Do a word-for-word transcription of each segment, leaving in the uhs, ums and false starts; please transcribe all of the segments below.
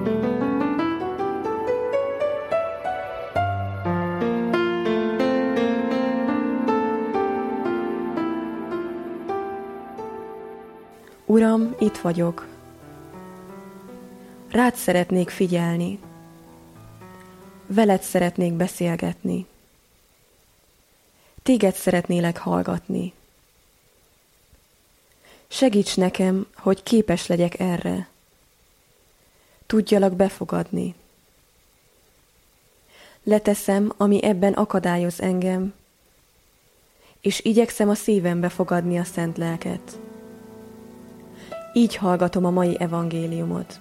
Uram, itt vagyok. Rád szeretnék figyelni. Veled szeretnék beszélgetni. Téged szeretnélek hallgatni. Segíts nekem, hogy képes legyek erre. Tudjalak befogadni. Leteszem, ami ebben akadályoz engem, és igyekszem a szívembe fogadni a szent lelket. Így hallgatom a mai evangéliumot.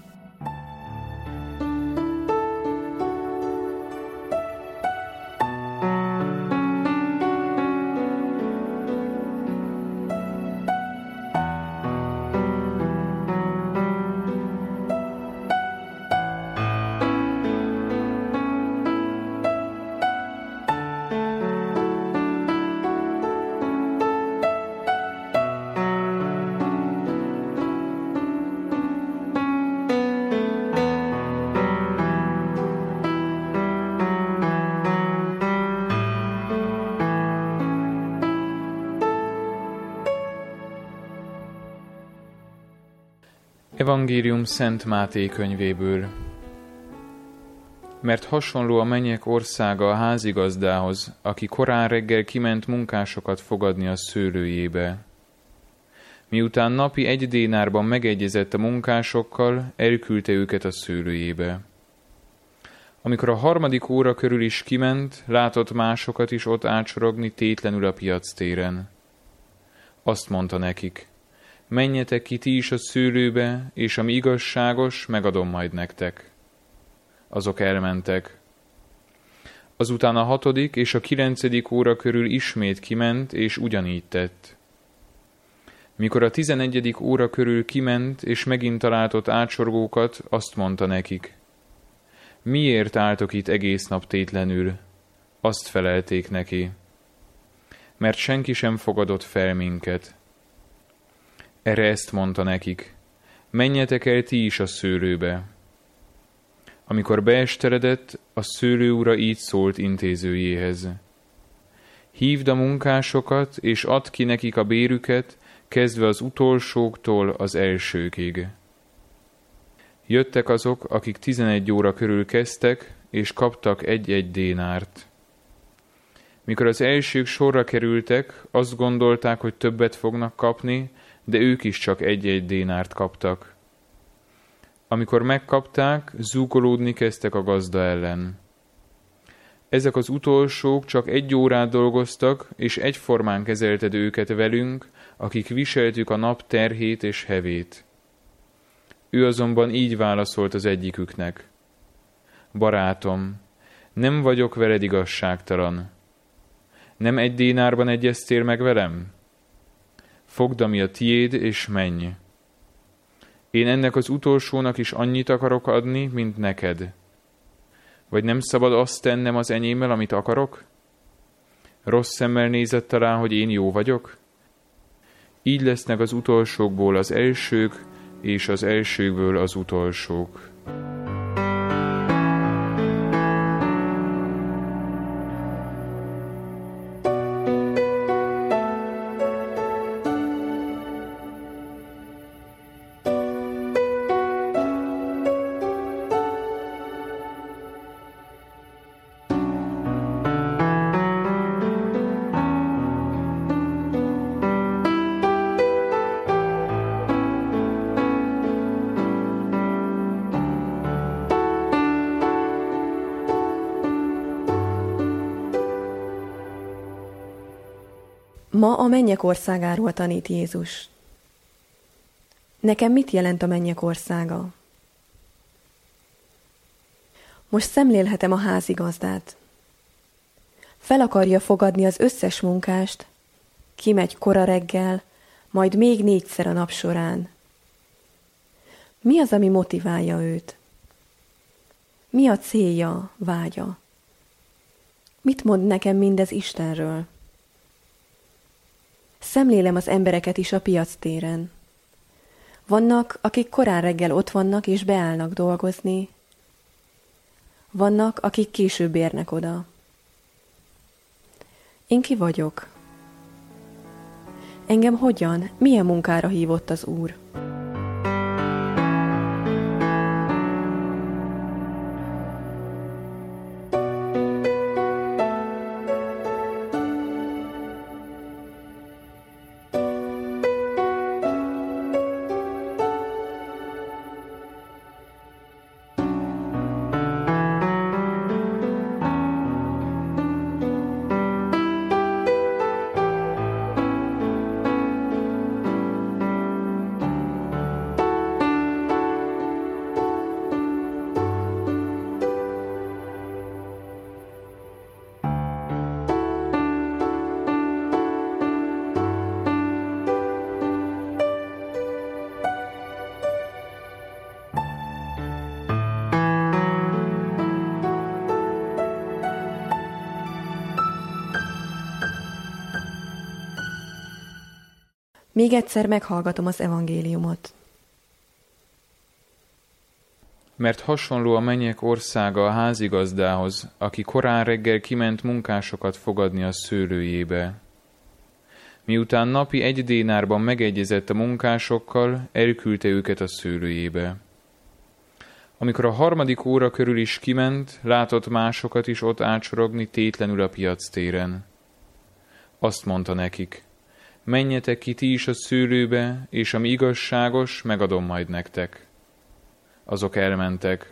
Evangélium Szent Máté könyvéből. Mert hasonló a mennyek országa a házigazdához, aki korán reggel kiment munkásokat fogadni a szőlőjébe. Miután napi egy dénárban megegyezett a munkásokkal, elküldte őket a szőlőjébe. Amikor a harmadik óra körül is kiment, látott másokat is ott ácsorogni tétlenül a piactéren. Azt mondta nekik: menjetek ki ti is a szőlőbe, és ami igazságos, megadom majd nektek. Azok elmentek. Azután a hatodik és a kilencedik óra körül ismét kiment, és ugyanígy tett. Mikor a tizenegyedik óra körül kiment, és megint talált ott ácsorgókat, azt mondta nekik: miért álltok itt egész nap tétlenül? Azt felelték neki: mert senki sem fogadott fel minket. Erre ezt mondta nekik: menjetek el ti is a szőlőbe. Amikor beesteredett, a szőlőura így szólt intézőjéhez: hívd a munkásokat, és add ki nekik a bérüket, kezdve az utolsóktól az elsőkig. Jöttek azok, akik tizenegy óra körül kezdtek, és kaptak egy-egy dénárt. Mikor az elsők sorra kerültek, azt gondolták, hogy többet fognak kapni, de ők is csak egy-egy dénárt kaptak. Amikor megkapták, zúgolódni kezdtek a gazda ellen. Ezek az utolsók csak egy órát dolgoztak, és egyformán kezelted őket velünk, akik viseltük a nap terhét és hevét. Ő azonban így válaszolt az egyiküknek: barátom, nem vagyok veled igazságtalan. Nem egy dénárban egyeztél meg velem? Fogd, ami a tiéd, és menj. Én ennek az utolsónak is annyit akarok adni, mint neked. Vagy nem szabad azt tennem az enyémmel, amit akarok? Rossz szemmel nézett talán, hogy én jó vagyok? Így lesznek az utolsókból az elsők, és az elsőkből az utolsók. Ma a mennyek országáról tanít Jézus. Nekem mit jelent a mennyek országa? Most szemlélhetem a házigazdát. Fel akarja fogadni az összes munkást, kimegy kora reggel, majd még négyszer a nap során. Mi az, ami motiválja őt? Mi a célja, vágya? Mit mond nekem mindez Istenről? Szemlélem az embereket is a piactéren. Vannak, akik korán reggel ott vannak és beállnak dolgozni, Vannak, akik később érnek oda. Én ki vagyok? Engem hogyan, milyen munkára hívott az Úr? Még egyszer meghallgatom az evangéliumot. Mert hasonló a mennyek országa a házigazdához, aki korán reggel kiment munkásokat fogadni a szőlőjébe. Miután napi egy dénárban megegyezett a munkásokkal, elküldte őket a szőlőjébe. Amikor a harmadik óra körül is kiment, látott másokat is ott átsorogni tétlenül a piactéren. Azt mondta nekik: menjetek ki ti is a szőlőbe, és ami igazságos, megadom majd nektek. Azok elmentek.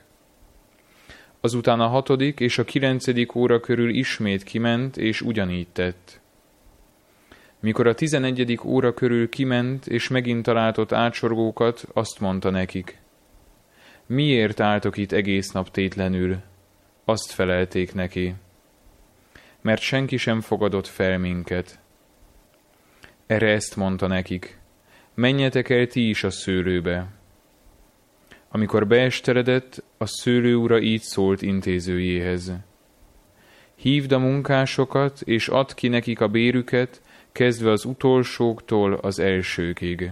Azután a hatodik és a kilencedik óra körül ismét kiment, és ugyanígy tett. Mikor a tizenegyedik óra körül kiment, és megint talált ott átsorgókat, azt mondta nekik: miért álltok itt egész nap tétlenül? Azt felelték neki: mert senki sem fogadott fel minket. Erre ezt mondta nekik: menjetek el ti is a szőlőbe. Amikor beesteredett, a szőlő ura így szólt intézőjéhez: hívd a munkásokat, és add ki nekik a bérüket, kezdve az utolsóktól az elsőkig.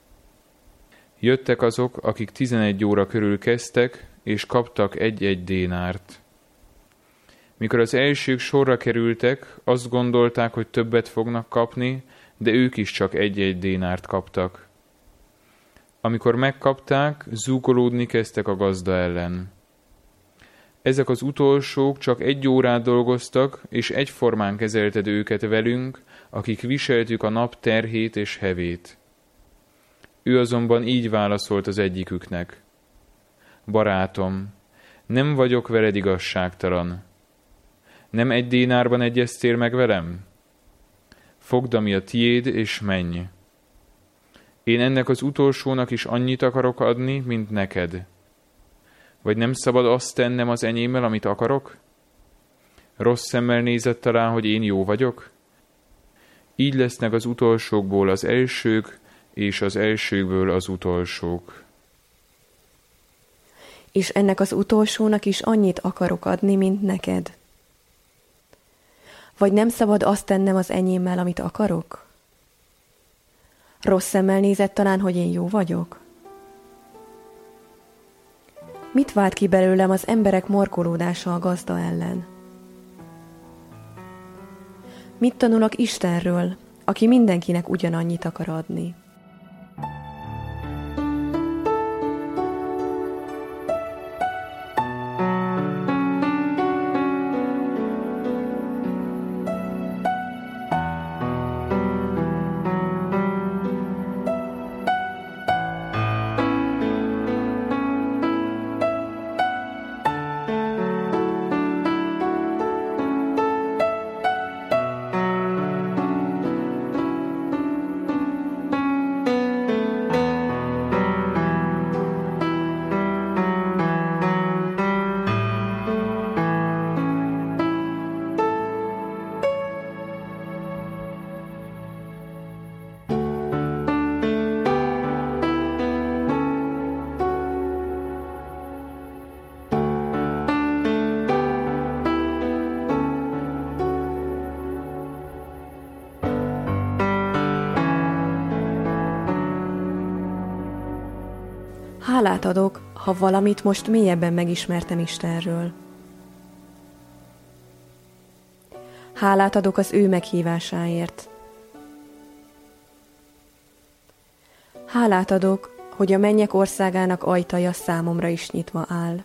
Jöttek azok, akik tizenegy óra körül kezdtek, és kaptak egy-egy dénárt. Mikor az elsők sorra kerültek, azt gondolták, hogy többet fognak kapni, de ők is csak egy-egy dénárt kaptak. Amikor megkapták, zúgolódni kezdtek a gazda ellen. Ezek az utolsók csak egy órát dolgoztak, és egyformán kezelted őket velünk, akik viseltük a nap terhét és hevét. Ő azonban így válaszolt az egyiküknek: barátom, nem vagyok veled igazságtalan. Nem egy dénárban egyeztél meg velem? Fogd, ami a tiéd, és menj. Én ennek az utolsónak is annyit akarok adni, mint neked. Vagy nem szabad azt tennem az enyémmel, amit akarok? Rossz szemmel nézett talán, hogy én jó vagyok? Így lesznek az utolsókból az elsők, és az elsőkből az utolsók. És ennek az utolsónak is annyit akarok adni, mint neked. Vagy nem szabad azt tennem az enyémmel, amit akarok? Rossz szemmel nézett talán, hogy én jó vagyok? Mit vált ki belőlem az emberek morkolódása a gazda ellen? Mit tanulok Istenről, aki mindenkinek ugyanannyit akar adni? Hálát adok, ha valamit most mélyebben megismertem Istenről. Hálát adok az ő meghívásáért. Hálát adok, hogy a mennyek országának ajtaja számomra is nyitva áll.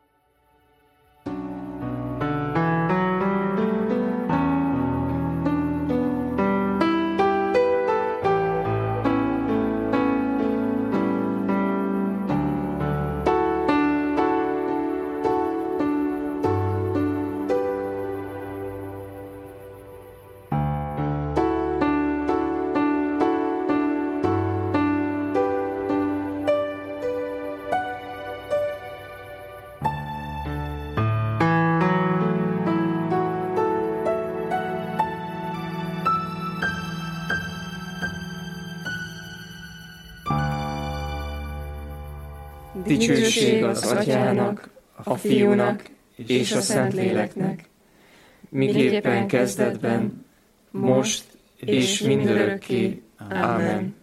Dicsőség az Atyának, a Fiúnak és a Szentléleknek, miképpen kezdetben, most és mindörökké. Ámen.